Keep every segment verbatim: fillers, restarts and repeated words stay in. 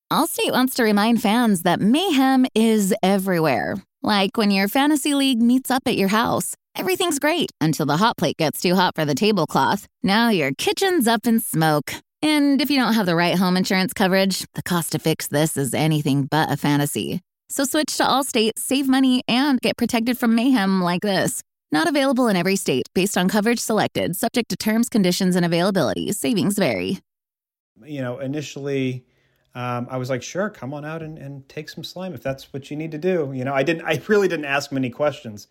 Allstate wants to remind fans that mayhem is everywhere. Like when your fantasy league meets up at your house. Everything's great until the hot plate gets too hot for the tablecloth. Now your kitchen's up in smoke. And if you don't have the right home insurance coverage, the cost to fix this is anything but a fantasy. So switch to Allstate, save money, and get protected from mayhem like this. Not available in every state based on coverage selected, subject to terms, conditions, and availability. Savings vary. You know, initially, um, I was like, sure, come on out and, and take some slime if that's what you need to do. You know, I didn't, I really didn't ask many questions.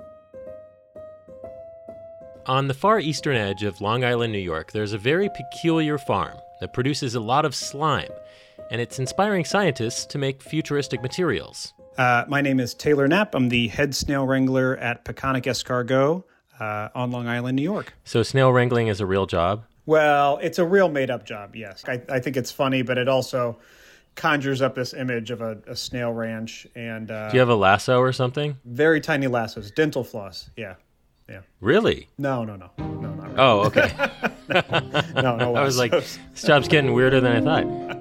On the far eastern edge of Long Island, New York, there's a very peculiar farm that produces a lot of slime, and it's inspiring scientists to make futuristic materials. Uh, my name is Taylor Knapp. I'm the head snail wrangler at Peconic Escargot uh, on Long Island, New York. So snail wrangling is a real job? Well, it's a real made-up job, yes. I, I think it's funny, but it also conjures up this image of a, a snail ranch. And uh, do you have a lasso or something? Very tiny lassos, dental floss, yeah. Yeah. Really? No, no, no. No, not really. Oh, okay. no, no, no I was like, this job's getting weirder than I thought.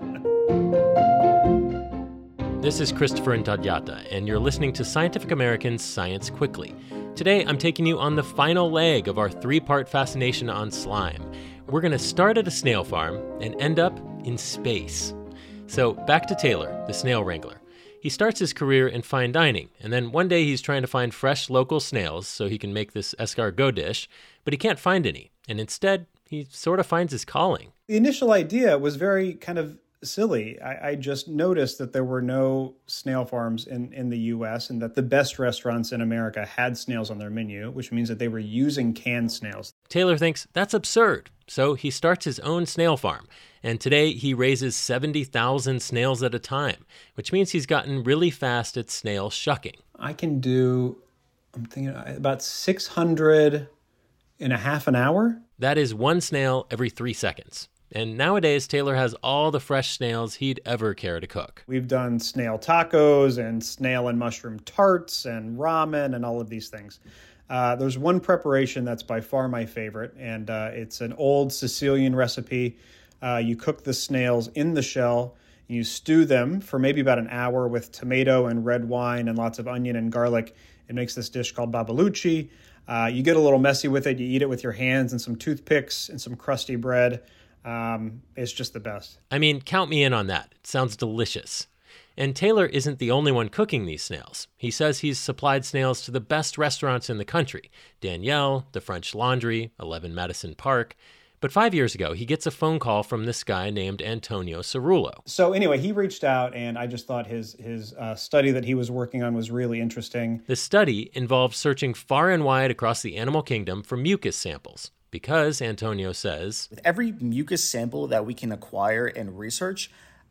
This is Christopher Intagliata, and you're listening to Scientific American's Science Quickly. Today, I'm taking you on the final leg of our three-part fascination on slime. We're going to start at a snail farm and end up in space. So back to Taylor, the snail wrangler. He starts his career in fine dining, and then one day he's trying to find fresh local snails so he can make this escargot dish, but he can't find any, and instead, he sort of finds his calling. The initial idea was very kind of silly. I, I just noticed that there were no snail farms in, in the U S and that the best restaurants in America had snails on their menu, which means that they were using canned snails. Taylor thinks that's absurd, so he starts his own snail farm. And today he raises seventy thousand snails at a time, which means he's gotten really fast at snail shucking. I can do, I'm thinking about six hundred in a half an hour. That is one snail every three seconds. And nowadays, Taylor has all the fresh snails he'd ever care to cook. We've done snail tacos and snail and mushroom tarts and ramen and all of these things. Uh, there's one preparation that's by far my favorite, and uh, it's an old Sicilian recipe. Uh, you cook the snails in the shell, you stew them for maybe about an hour with tomato and red wine and lots of onion and garlic. It makes this dish called babalucci. Uh, you get a little messy with it. You eat it with your hands and some toothpicks and some crusty bread. Um, it's just the best. I mean, count me in on that. It sounds delicious. And Taylor isn't the only one cooking these snails. He says he's supplied snails to the best restaurants in the country: Danielle, the French Laundry, eleven Madison Park. But five years ago, he gets a phone call from this guy named Antonio Cerullo. So anyway, he reached out, and I just thought his his uh, study that he was working on was really interesting. The study involved searching far and wide across the animal kingdom for mucus samples. Because, Antonio says, with every mucus sample that we can acquire and research,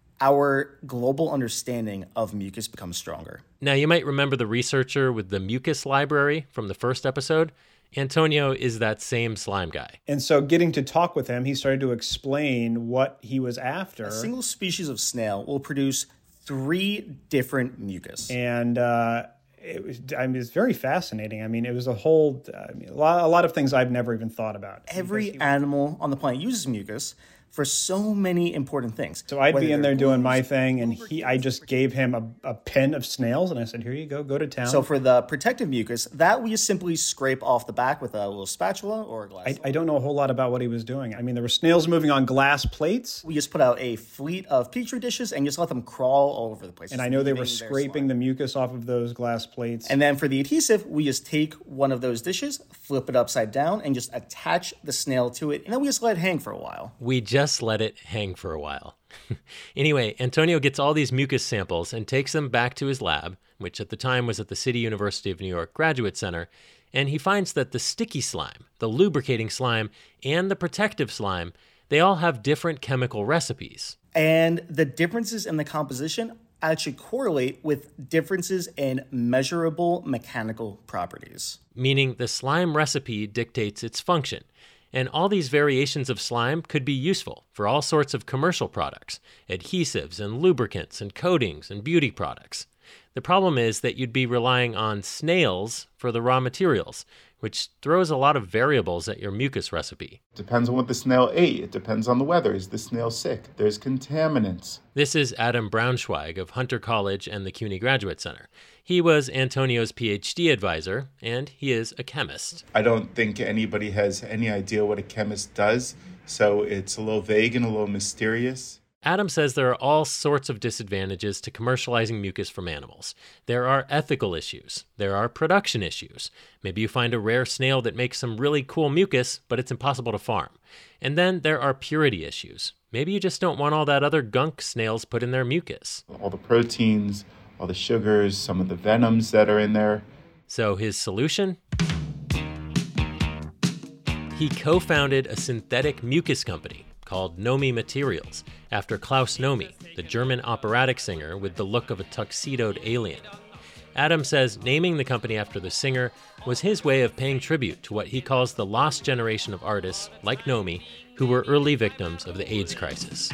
our global understanding of mucus becomes stronger. Now, you might remember the researcher with the mucus library from the first episode. Antonio is that same slime guy. And so getting to talk with him, he started to explain what he was after. A single species of snail will produce three different mucus. And uh, it was, I mean, it's very fascinating. I mean, it was a whole, I mean, a lot, a lot of things I've never even thought about. Every he, animal on the planet uses mucus for so many important things. So I'd be in there doing my thing, and he, I just gave him a, a pen of snails, and I said, here you go, go to town. So for the protective mucus, that we just simply scrape off the back with a little spatula or a glass. I, I don't know a whole lot about what he was doing. I mean, there were snails moving on glass plates. We just put out a fleet of Petri dishes and just let them crawl all over the place. And I know they were scraping the mucus off of those glass plates. And then for the adhesive, we just take one of those dishes, flip it upside down, and just attach the snail to it, and then we just let it hang for a while. We just let it hang for a while. Anyway, Antonio gets all these mucus samples and takes them back to his lab, which at the time was at the City University of New York Graduate Center, and he finds that the sticky slime, the lubricating slime, and the protective slime, they all have different chemical recipes. And the differences in the composition actually correlate with differences in measurable mechanical properties. Meaning the slime recipe dictates its function. And all these variations of slime could be useful for all sorts of commercial products, adhesives and lubricants and coatings and beauty products. The problem is that you'd be relying on snails for the raw materials, which throws a lot of variables at your mucus recipe. Depends on what the snail ate. It depends on the weather. Is the snail sick? There's contaminants. This is Adam Braunschweig of Hunter College and the CUNY Graduate Center. He was Antonio's PhD advisor, and he is a chemist. I don't think anybody has any idea what a chemist does, so it's a little vague and a little mysterious. Adam says there are all sorts of disadvantages to commercializing mucus from animals. There are ethical issues. There are production issues. Maybe you find a rare snail that makes some really cool mucus, but it's impossible to farm. And then there are purity issues. Maybe you just don't want all that other gunk snails put in their mucus. All the proteins, all the sugars, some of the venoms that are in there. So his solution? He co-founded a synthetic mucus company called Nomi Materials, after Klaus Nomi, the German operatic singer with the look of a tuxedoed alien. Adam says naming the company after the singer was his way of paying tribute to what he calls the lost generation of artists, like Nomi, who were early victims of the AIDS crisis.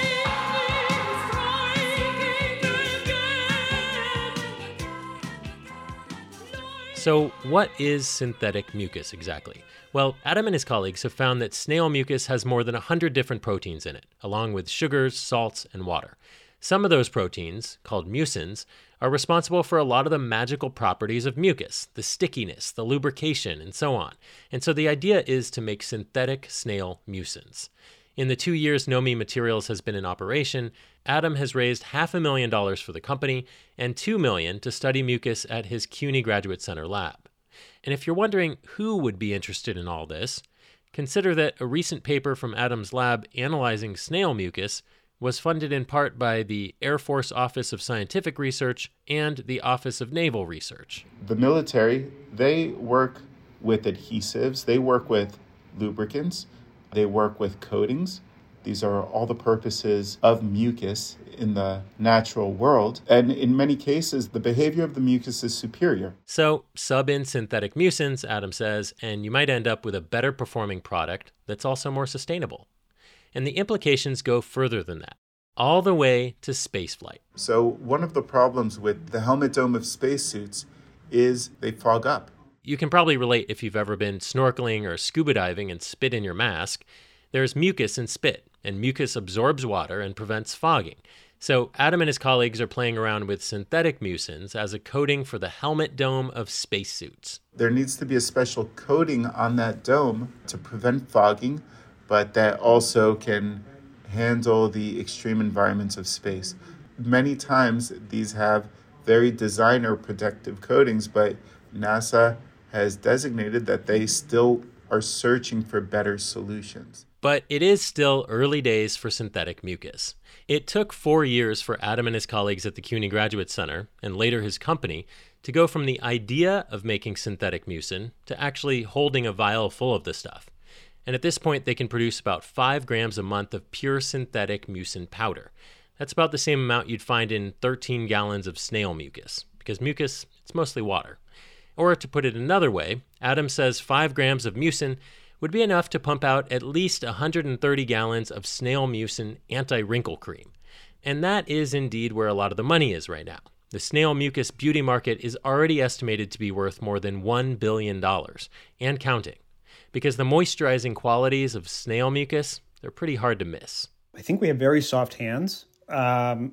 So what is synthetic mucus exactly? Well, Adam and his colleagues have found that snail mucus has more than one hundred different proteins in it, along with sugars, salts, and water. Some of those proteins, called mucins, are responsible for a lot of the magical properties of mucus, the stickiness, the lubrication, and so on. And so the idea is to make synthetic snail mucins. In the two years Nomi Materials has been in operation, Adam has raised half a million dollars for the company and two million dollars to study mucus at his CUNY Graduate Center lab. And if you're wondering who would be interested in all this, consider that a recent paper from Adam's lab analyzing snail mucus was funded in part by the Air Force Office of Scientific Research and the Office of Naval Research. The military, they work with adhesives, they work with lubricants, they work with coatings. These are all the purposes of mucus in the natural world. And in many cases, the behavior of the mucus is superior. So sub in synthetic mucins, Adam says, and you might end up with a better performing product that's also more sustainable. And the implications go further than that, all the way to spaceflight. So one of the problems with the helmet dome of spacesuits is they fog up. You can probably relate if you've ever been snorkeling or scuba diving and spit in your mask. There's mucus in spit, and mucus absorbs water and prevents fogging. So Adam and his colleagues are playing around with synthetic mucins as a coating for the helmet dome of spacesuits. There needs to be a special coating on that dome to prevent fogging, but that also can handle the extreme environments of space. Many times these have very designer protective coatings, but NASA has designated that they still are searching for better solutions. But it is still early days for synthetic mucus. It took four years for Adam and his colleagues at the CUNY Graduate Center, and later his company, to go from the idea of making synthetic mucin to actually holding a vial full of the stuff. And at this point, they can produce about five grams a month of pure synthetic mucin powder. That's about the same amount you'd find in thirteen gallons of snail mucus, because mucus, it's mostly water. Or to put it another way, Adam says five grams of mucin would be enough to pump out at least one hundred thirty gallons of snail mucin anti-wrinkle cream. And that is indeed where a lot of the money is right now. The snail mucus beauty market is already estimated to be worth more than one billion dollars, and counting. Because the moisturizing qualities of snail mucus, they're pretty hard to miss. I think we have very soft hands. Um,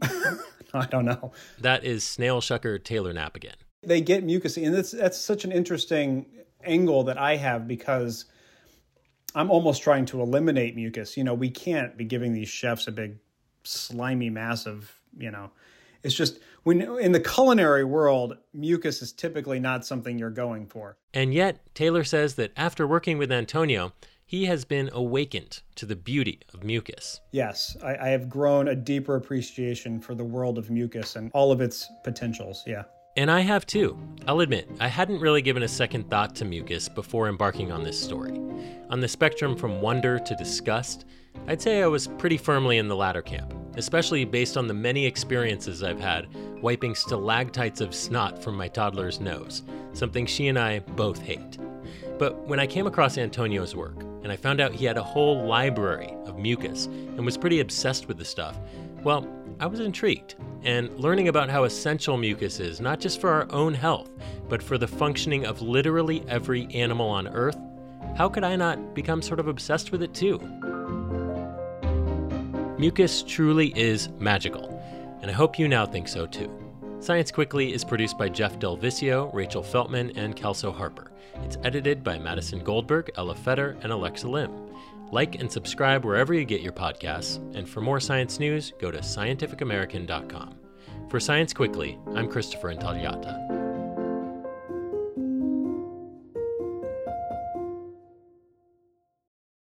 I don't know. That is snail shucker Taylor Knapp again. They get mucus, and that's, that's such an interesting angle that I have because I'm almost trying to eliminate mucus. You know, we can't be giving these chefs a big slimy mass of, you know, it's just when in the culinary world, mucus is typically not something you're going for. And yet, Taylor says that after working with Antonio, he has been awakened to the beauty of mucus. Yes, I, I have grown a deeper appreciation for the world of mucus and all of its potentials, yeah. And I have too. I'll admit, I hadn't really given a second thought to mucus before embarking on this story. On the spectrum from wonder to disgust, I'd say I was pretty firmly in the latter camp, especially based on the many experiences I've had wiping stalactites of snot from my toddler's nose, something she and I both hate. But when I came across Antonio's work, and I found out he had a whole library of mucus and was pretty obsessed with the stuff, Well, I was intrigued, and learning about how essential mucus is, not just for our own health, but for the functioning of literally every animal on Earth, how could I not become sort of obsessed with it too? Mucus truly is magical, and I hope you now think so too. Science Quickly is produced by Jeff Del Vizio, Rachel Feltman, and Kelso Harper. It's edited by Madison Goldberg, Ella Fetter, and Alexa Lim. Like and subscribe wherever you get your podcasts, and for more science news, go to scientific american dot com. For Science Quickly, I'm Christopher Intagliata.